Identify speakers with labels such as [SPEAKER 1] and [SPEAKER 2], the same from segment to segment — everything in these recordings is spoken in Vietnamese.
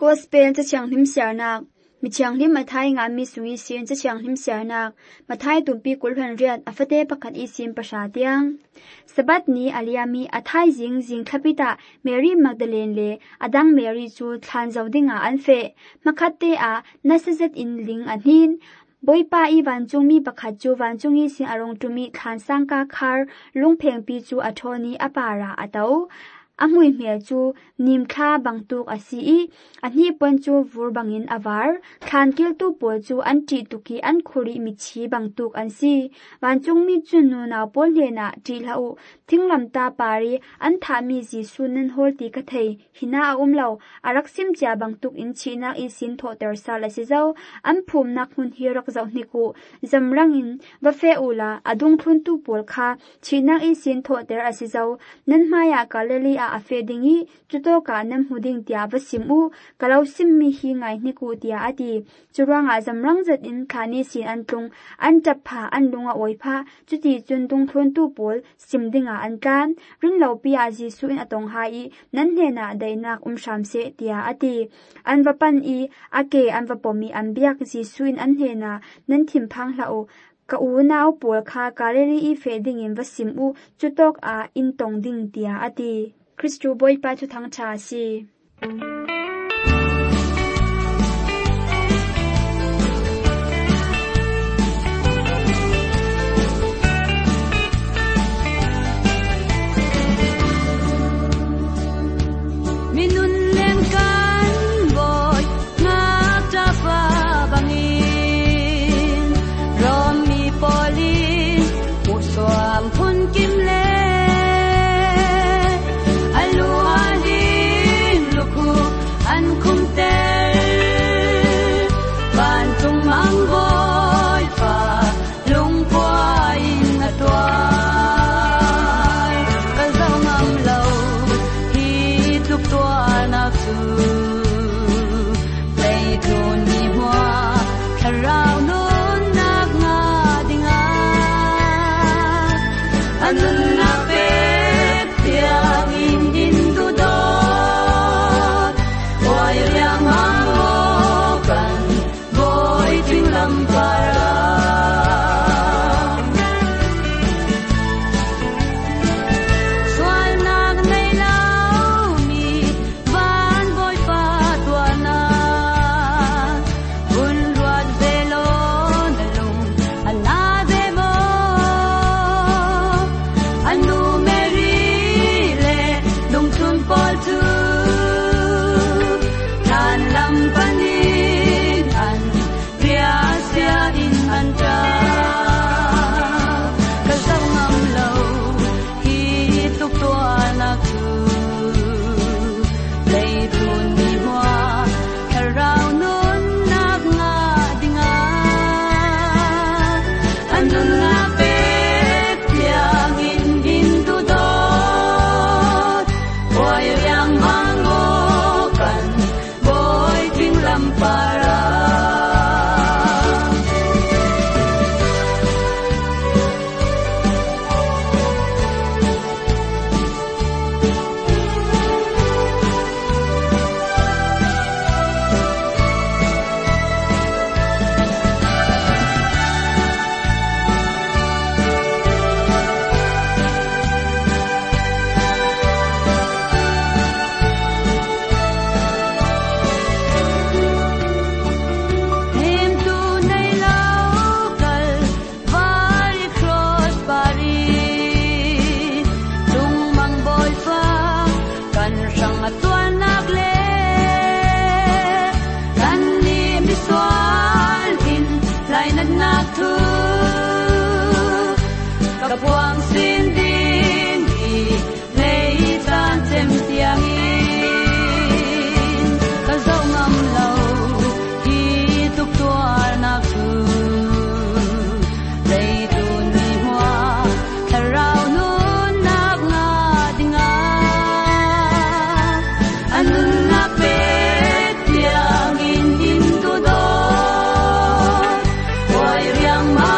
[SPEAKER 1] gospel cha chang him siarnak mi chang him mathai nga mi sui sin cha chang him siarnak mathai tumpi kulhan riat afate pakhat isim pasha tiang sabat ni aliami athai jing thlapita Mary Magdalene le adang Mary chu thlan zawdinga anfe makhatte a nasazet in ling anin boipa I wanchung mi pakhat chu wanchungi sin arong tumi thlan sangka khar lungpheng pi chu athoni apara atau amui mel chu nimkha bangtuk asi ani pon chu vur bangin avar khan kil tu pol chu anti tuki an khuri michi bangtuk ansi wanchung mi chu nu na pol le na tilau thinglam ta pari an tha mi ji sunan holti ka thei hina umlo araksim cha bangtuk in china I sin tho ter sala si zau an phum nak hun hirak zau niku zamrang in wa fe ula adung thun tu pol kha china I sin tho ter asi zau nan maya kaleli a afedingi chuto ka nam huding tia basimu kalau simmi hi ngai niku tia ati churanga zamrang zat in khani sin antung an tapha an lunga oipha chuti chundung thon tu pol simdinga ankan rin lo pia ji su in atong hai nan hena dainak shamse tia ati anwapan I ake anwapomi anbiak ji su in an hena nan thim phang lau ka unau pol kha kareli I feding in wasimu chutok a in tong ding tia ati Christu boy pa chu thang cha si
[SPEAKER 2] minun lem kan boy nga ta pa bangin rom mi polin uswam phun kim le an kum tel ban tung mang boy pa lung qua in atwai ka zau ngam lo hi tuk tua na su play to ni hua karau non nak nga dinga anun na pe tiang in tu do yang makan boy tilam para soal nag nay lau mi van boy patuana un ruad velo nalung anade mo anu merile dong chun pol tu panin an riasya in anta kasang ngam lo hi tuk tua na tu lay tun ni hua karau nun nak nga dinga anun nga pe tiang in tu dot boy yang mango kan para kapuang sinding I lay tan tem tiang in kazau ngam lau I tuk tuar na tu lay tu ni hua karau nun nak nga dinga anun na pe tiang in tu do boy riang ma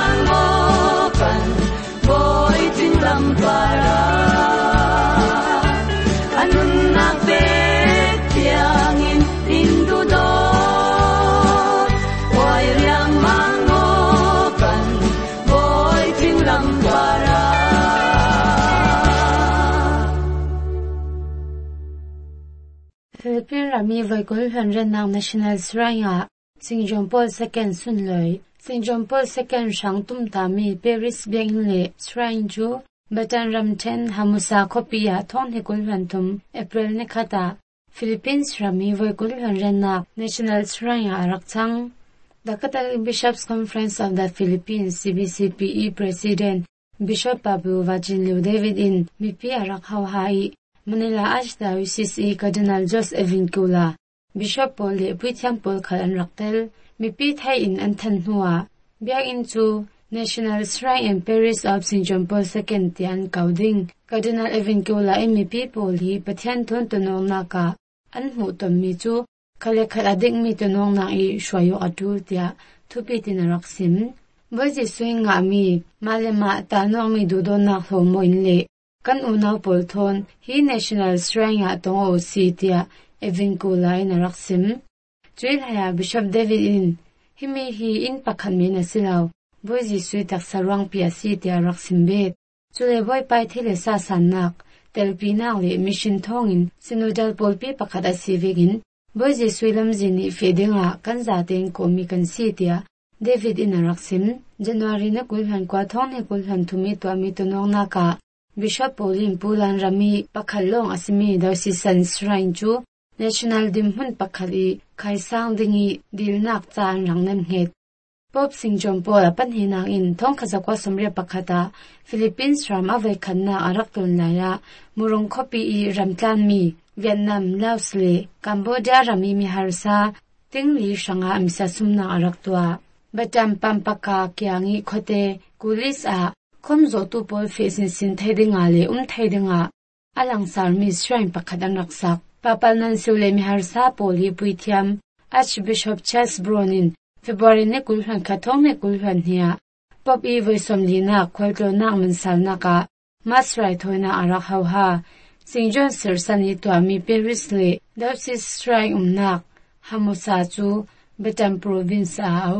[SPEAKER 3] rami voi kul han ren nang national shrine St John Paul II sun loi St John Paul II sang tum ta mi Paris beng le shrine chu batan ram ten hamusa khopia thon he kul han tum April ne khata Philippines rami voi kul han ren na national shrine arak chang The Catholic Bishops' Conference of the Philippines CBCPE President Bishop Pablo Vagilio David in Mipi arak hawhai Manila Archdiocese Cardinal Joseph Evincula Bishop Paul le Puitiam Paul Khalan Raktel Mipi thai in Anthan Hua biak in chu National Shrine and Parish of St John Paul II tian Kauding Cardinal Evincula in Mipi Paul hi pathian thon tonong naka an hu tom mi chu khale khala ding mi tonong na I shwayo atu tia thupi tinarak sim boji swinga mi malema ta no mi du do na ho moin le kan una pol thon hi National Shrine a tong o si tia Evincula in raksim Tuil haya Bishop David in himi hi in pakhan mi na silaw boji sui tak sarwang pia si tia raksim bet chule boy pai thile sa sanak telpina le mission thongin sinodal polpi pakhat asivegin boji suilam jini fedinga kanza ten komi kan si tia David in raksim January na kulhan kwa thong ne kulhan thumi to mi to nong na ka Bishop Pauline Pulan Rami pakhalong asimi diocesan shrine chu National Dimhun pakhali khaisang dingi dilnak chan rangnam het Pope St John Paul apan hinang in thong khazakwa somre pakhata Philippines ram avai khanna arak ton laya murong khopi I ramtlan mi Vietnam Laos le Cambodia rami mi harsa tingli shanga amsa sumna arak twa batam pampaka kyangi khote kulis a khomzo tu pol facing sin thaidinga le thaidinga alang sarmi shrine pakhadan raksak papal nan sule mi harsa poli puithiam Archbishop Charles Bronin February ne kulhan khathong ne kulhan hia pop I voisomlina khwalto nak mansalna ka masrai thoina arak hawha St John Sersani to mi Paris le Diocese Shrine nak hamusa chu Batam province a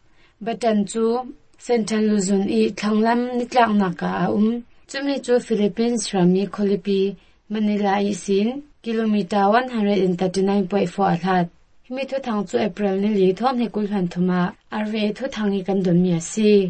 [SPEAKER 3] Batan chu Central Luzon I thanglam nitlak naka chumi chu Philippines rami kholipi Manila isin kilometer 139.4 athat himi thu thang chu April ni li thom he kulhan thuma arve thu thangi kan don mi asi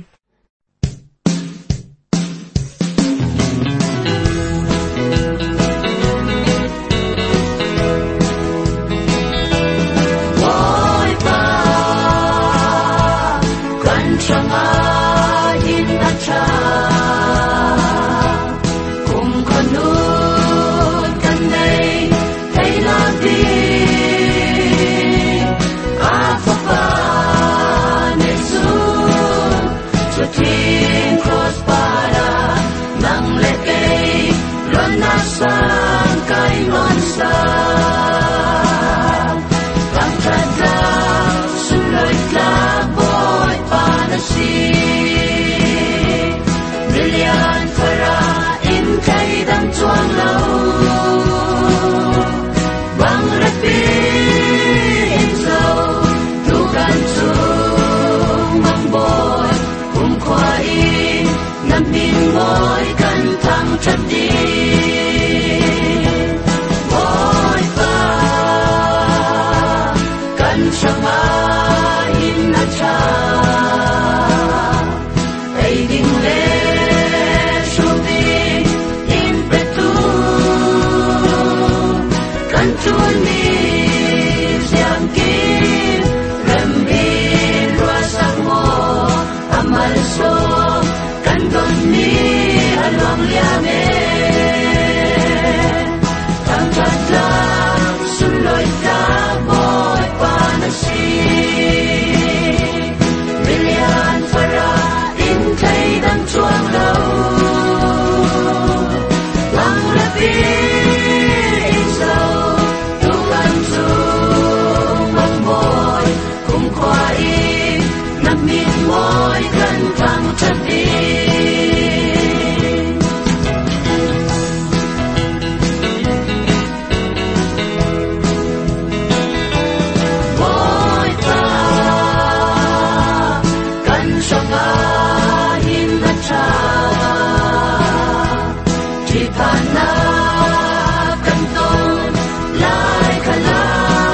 [SPEAKER 4] Chipana kanton lai kala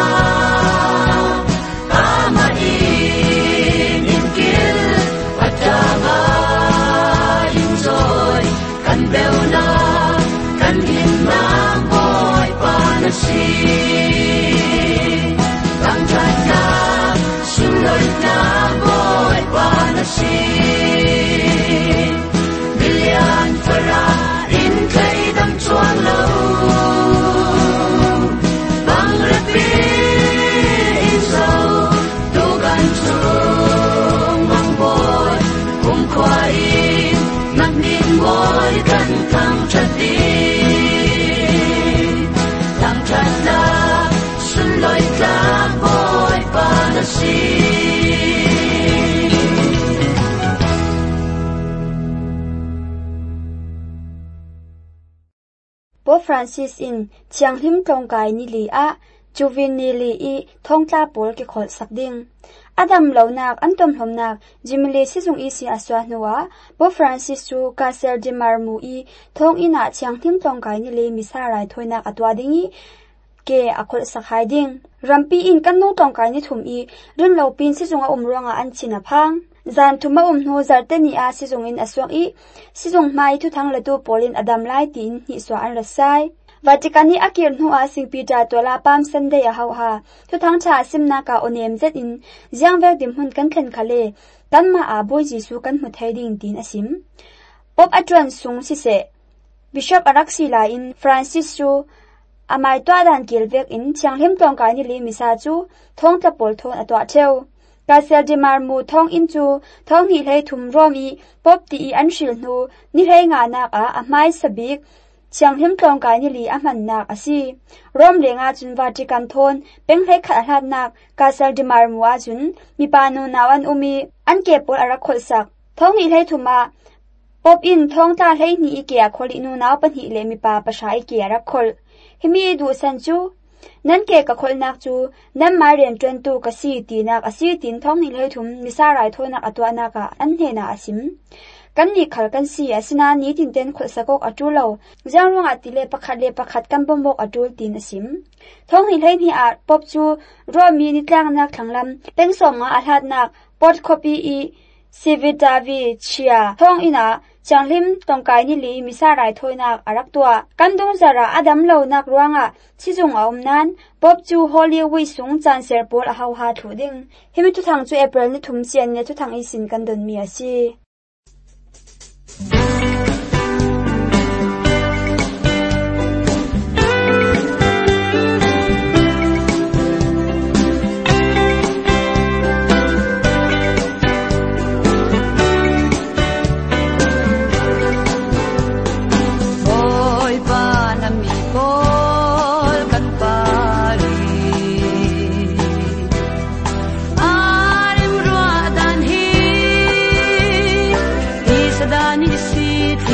[SPEAKER 1] Francis in chiang hlim tong kai ni li a juvenile I thong tla pol ki khol sak ding Adam launak antom homnak jimle sizung I si aswa nuwa Bo Francis chu Castle de Marmu I thong ina chiang hlim tong kai ni le misarai thoinak atwa dingi ke akhol sak hai ding rampi in kanno tong kai ni thum I rin lo pin sizunga umronga an china phang zan thuma no zartani a sizung in aswang I sizung mai thu thang latu polin Adam lai tin hi swa an rasai Vaticani akir nu a St. Peter tola pam Sunday a ha thu thang cha simna ka onem zet in jiang ver dim hun kan thlen khale kan ma a boy Jesu kan mu thai ding tin asim pop atran sung si se Bishop Araxila in Francis chu amai twa dan kilvek in chianghlim tong kai ni le misa chu thong ta pol thon atwa theu Castle de Marmu thong in chu thong hi hlei thum romi pop ti I an shil nu ni hlei nga nak a amai sabik chianghlim tong kai ni li aman nak asi rom lenga chun Vatican thon peng hlei khat hlat nak Castle de Marmu a chun mi panu nawan umi an ke pol ara khol sak thong hi hlei thuma pop in thong ta hlei ni I ke a kholi nu naw pan hi le mi pa pasha I ke ara khol himi du san chu nan ke ka khol nak chu nan mai ren tren tu ka si ti nak asi tin thong ni hlei thum misarai thona atwa na ka an he na asim kan ni khal kan si asina ni tin ten khol sakok atulo jangrong atile pakhat kan bombok atul tin asim thong ni hlei ni a pop chu romi ni tlang nak thanglam peng som a hlat nak pot copy I Sividavi chia thong ina chianghlim tong kai ni li misarai thoinak arak tua kandung zara Adam lo nak ruanga chizung a umnan pop chu holy week sung chan ser pol a hau ha thuding himi thu thang chu April ni thum chian ne thu thang I sin kan don mi asi
[SPEAKER 2] Sadani si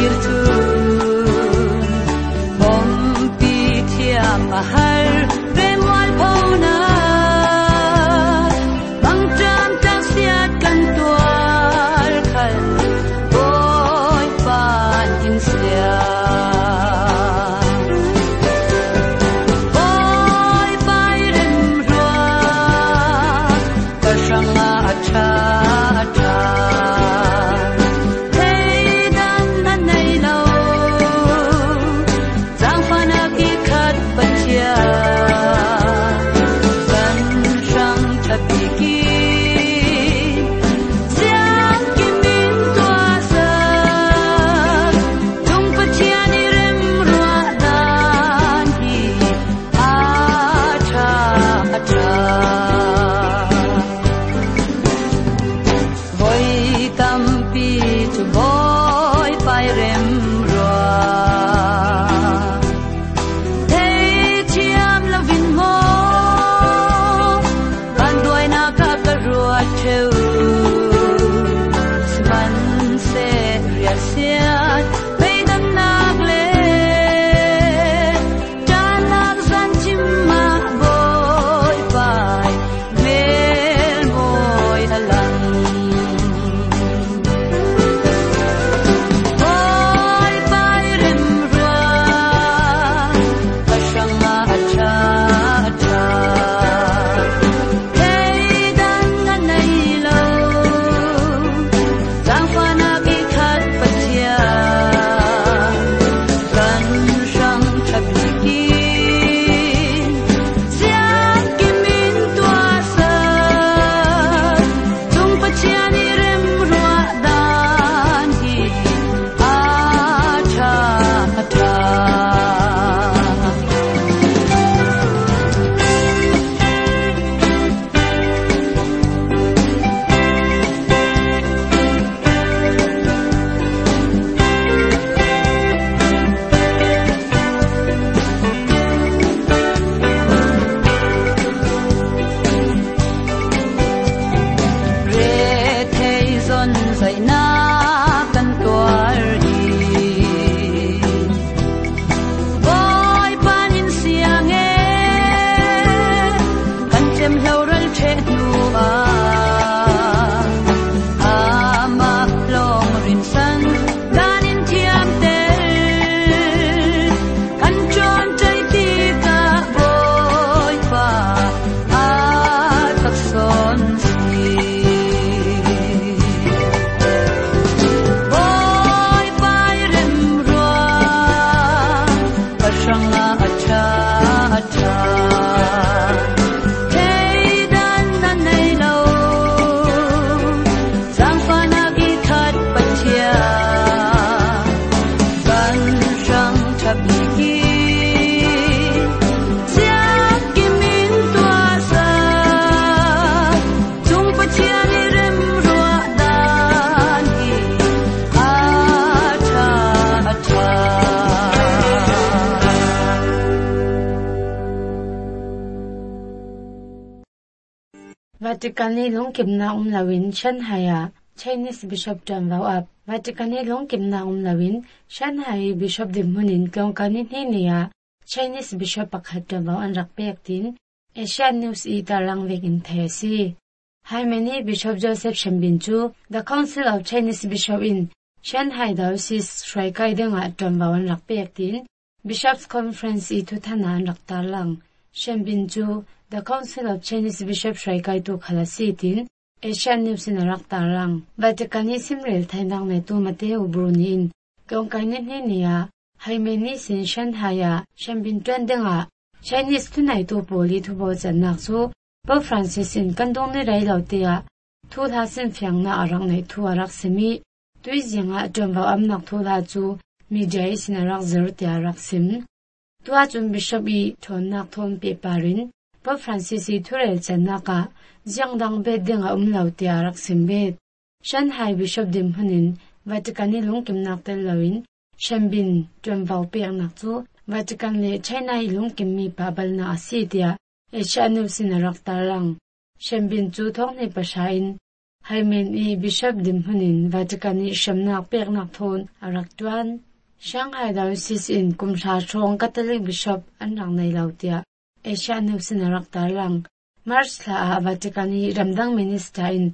[SPEAKER 3] Vatican ni lungkim na lawin Shanghai Chinese Bishop John Vau up Vatican ni lungkim na lawin Shanghai Bishop Dimhunin kongkanin hinia Chinese Bishop pakhat John Vau an rakpek tin Asian News tarang vekin thesi Haimeni Bishop Joseph Shambinchu the Council of Chinese Bishop in Shanghai Diocese Shraikai denga John Vau an rakpek tin Bishops Conference tuthana an raktarlang Shambinchu the Council of Chinese Bishop Shraikai tu khalasi tin Asian News in raktarang Vatican simrel thainang ne tu Mateo Brunin kongkanin hinia Haimeni sin Shanghai Shambinchu denga Chinese tunai tu poli tu bo chanak chu Pope Francis in kandong ni rai lautia thu tha sin phiang na arang nei thu arak semi tui jinga John Vau amnak thu la chu mi jai sin arak zer tia arak sim tua chun bishop I thon nak thon pe parin Pope Francis I thurel chanaka jiangdang be denga lautia arak sim be Shanghai Bishop Dimhunin Vatican ni lungkim nak tel lawin Shambin John Vau pe nak chu Vatican le China I lungkim mi pabal na asitia Asian News in raktarang Shambin chu thong ni pasain Haimen I Bishop Dimhunin Vatican I shamnak pek nak thon arak tuan Shanghai Diocese in kumsha chong Catholic Bishop anrang nei lautia Asian News in raktarang March la Vatican I ramdang minister in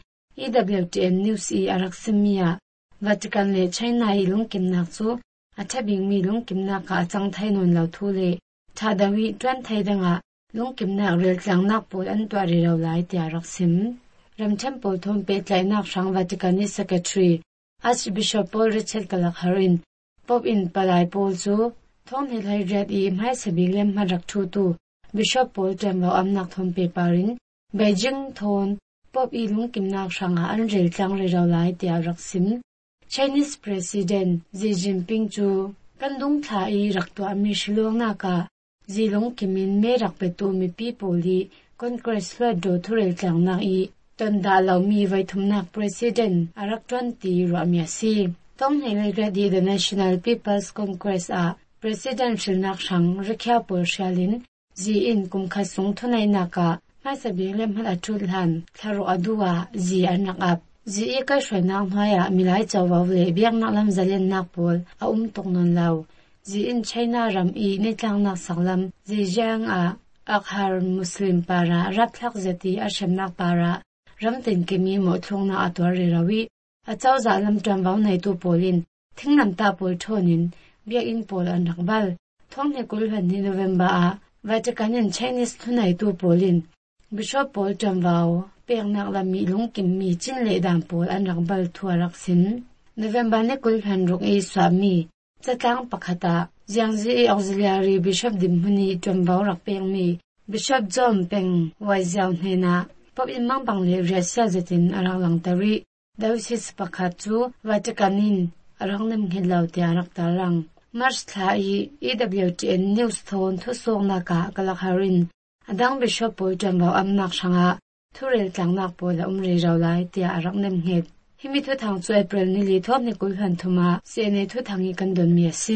[SPEAKER 3] EWTN News I arak simia Vatican le China I lungkim nak chu athabing mi lungkim nak ka chang thainon lau thu le thadawi twan thaidanga lungkim nak rel tlang nak pol an twari ro lai tia raksim ramcham pol thom pe tlai nak sang Vatican secretary Archbishop Paul Richard Kalakharin pop in palai pol chu thong ni lai red I mai sabiglem marak thu tu Bishop Paul John Vau amnak thom pe parin Beijing thon pop I lungkim nak sanga an rel tlang ri ro lai tia raksim Chinese President Xi Jinping chu kandung tha I raktu ami shilong na ka zilong kimin me rakpetu mi pipoli Congress la do thurel tlang na I tonda law mi vai thumnak President arak 20 ramiasi tong nei ready the National People's Congress President shilnak sang rekhya pol shalin Xi in kum khasung thunai na ka mai sabi lem hal athulhan tharo aduwa Xi anak ap Xi ka shwenang haya milai chawaw le biang nak lam zalen nak pol tongnon law Xi in China ram I nitlang nak saklam Zhejiang akhar Muslim para raplak zati ashamnak para ramten kemi mo thlong na atwari rawi achaw za lam John Vau nei tu polin thingnam ta pol thonin biak in pol an rakbal thong ne kulhan ni November Vatican in Chinese thunai tu polin Bishop Paul John Vau pek nak la mi lungkim mi chin le dam pol an rakbal thuarak sin November ne kulhan ruk I swami Chatang pakhata Jiangzi Auxiliary Bishop Dimhuni John Vau rakpeng mi Bishop John Peng Waiziao hena pop imang bang le Russia zetin arang lang tari Diocese pakhat chu Vaticanin arang nem hilau tia raktarang March thlai EWTN News thon thu song na ka Kalakharin adang Bishop Paul John Vau amnak sanga thurel tlangnak pola umri rawlai tia arang nem het himi thu thang chu April ni li thom ni kulhan thuma se ne thu thangi kandon mi asi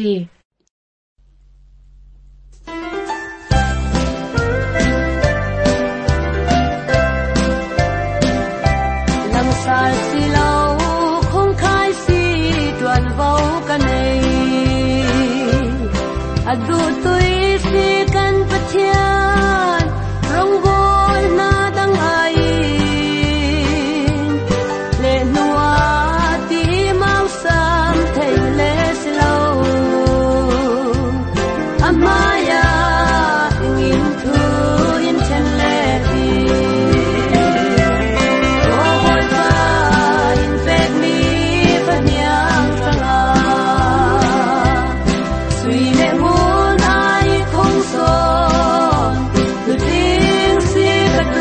[SPEAKER 2] lamsal silo khong khai si tuan vau kanei adu tui si kan pathian rong bol na dang ai le nuwa ti mau sam thei le silo amaya in thu in chen le ti oi ba in pek mi pa nyang sanga sui le hun ai khong so tu ting si ka tu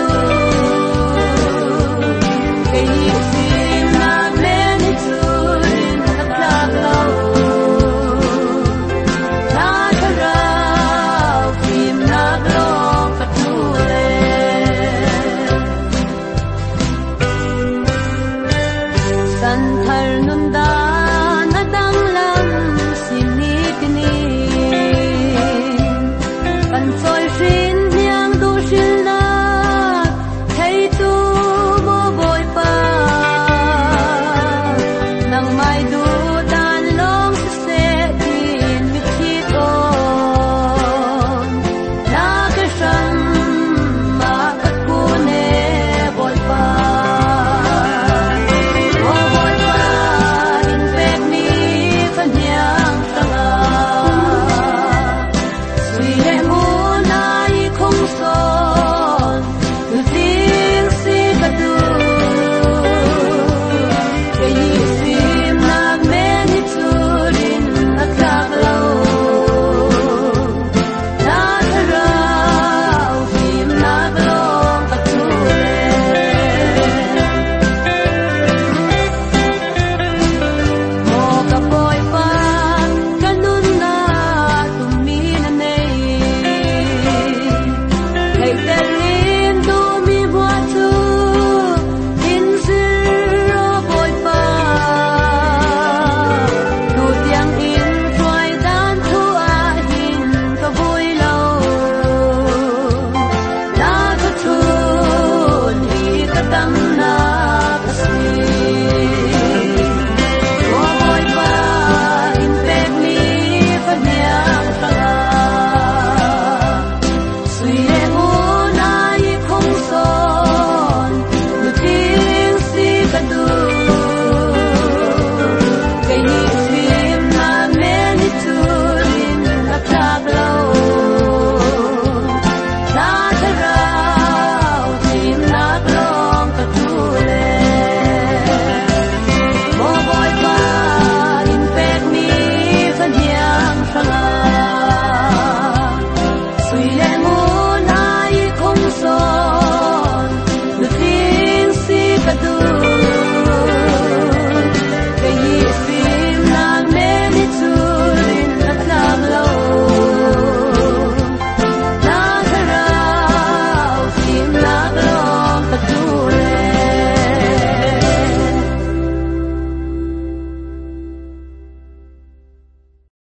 [SPEAKER 2] ke si na me ni tu ka ta lao na ka ra kim na lo ka tu le san thar nun da na dang lam sinikni kan soi shin nyang du shin la thei tu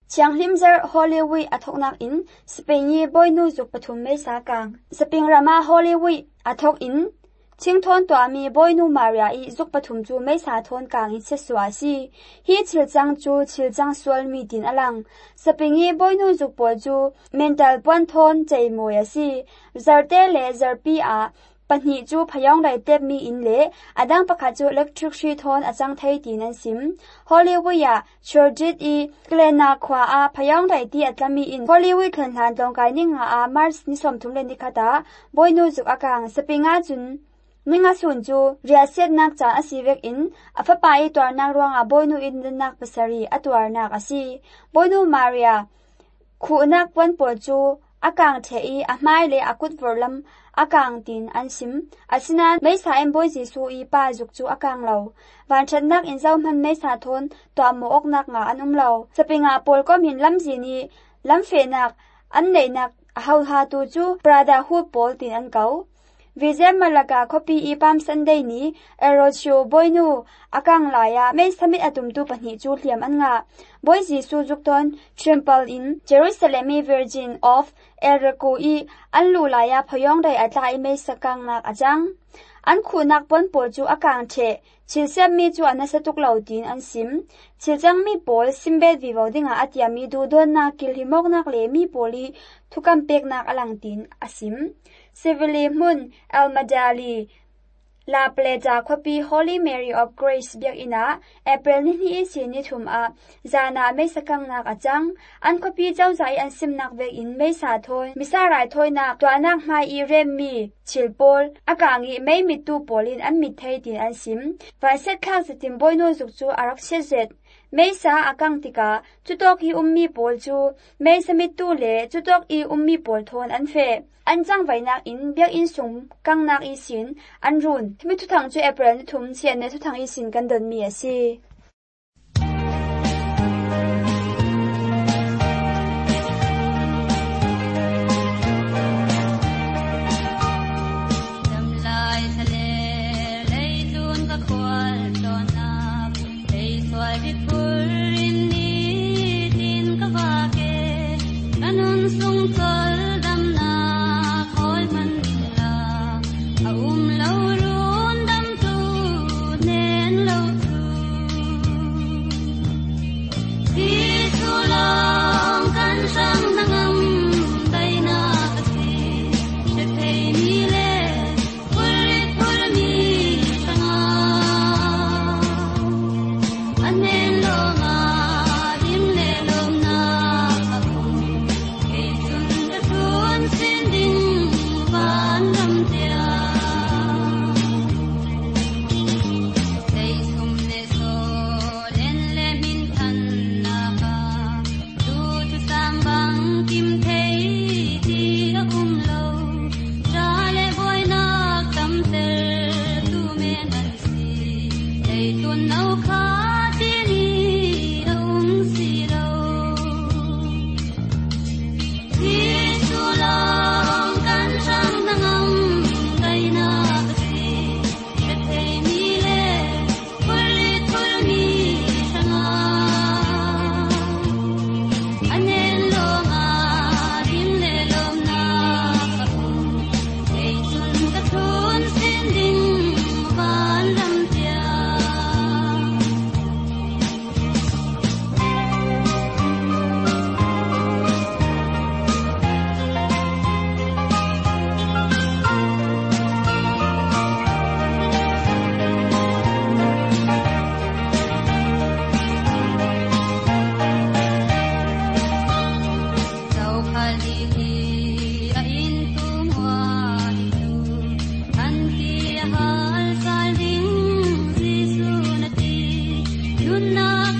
[SPEAKER 1] chiang hlimzer Hollywood athoknak in Spain boinu zuk pathum me sa kang Spring Rama Hollywood athok in chingthon to ami boinu Maria I zuk pathum chu me sa thon kang in cheswa si hi chilchang chu chilchang sual mi din alang Spring boinu zuk po chu mental pon thon chei moya si zarte le zarpi a Pani chu phayong dai tep mi in le adang pakha chu electric shi thon achang thai ti nan sim Hollywood ya Chorjit I Glena khwa a phayong dai ti atlami in Hollywood thon han tong kai ninga a Mars ni som thum le ni khata boinu zuk akang sapinga chun ninga sun chu riaset nak cha asivek in afa pai tor nak ruang a boinu in nak pasari atwar nak asi boinu Maria khu nak pon po chu akang thei a mai le akut vorlam akang tin ansim asina meisa emboi jisu I pa juk chu akang lo wan thatnak in zau man meisa thon to mo ok nak nga anum lo sapinga pol kom hin lam ji ni lam fe nak an nei nak hau ha tu chu prada hu pol tin an kau Vizem Malaga copy ipam Sunday ni erosio boinu akang laya may samit atum tu pani chu hliam an nga boy jisu jukton trample in Jerusalem Virgin of Erko I anlu laya phayong dai atla I may sakang nak ajang an khu nak pon po chu akang the chilsem mi chu anasatuk lautin an sim chiljang mi pol simbe vivo dinga atia mi du don na kilhimok nak le mi poli thukam pek nak alang tin asim Civilly Mun Almadali La Plata Copy Holy Mary of Grace Biak ina April ni isin ni thum a zana me sakang nak achang an copy jaw zai an sim nak ve in me sa thoi misarai thoi nak to anak mai I rem mi chilpol akangi me mitu polin an mit thei tin an sim va set khang sitim boino zuk chu arak sezet Meisa akang tika chutok I ummi pol chu meisa mitu le chutok I ummi pol thon an fe anjang vainak in biak in sum kang nak isin an run mi thu thang chu April ni thum chen ne thu thang isin kan don mi asi
[SPEAKER 2] na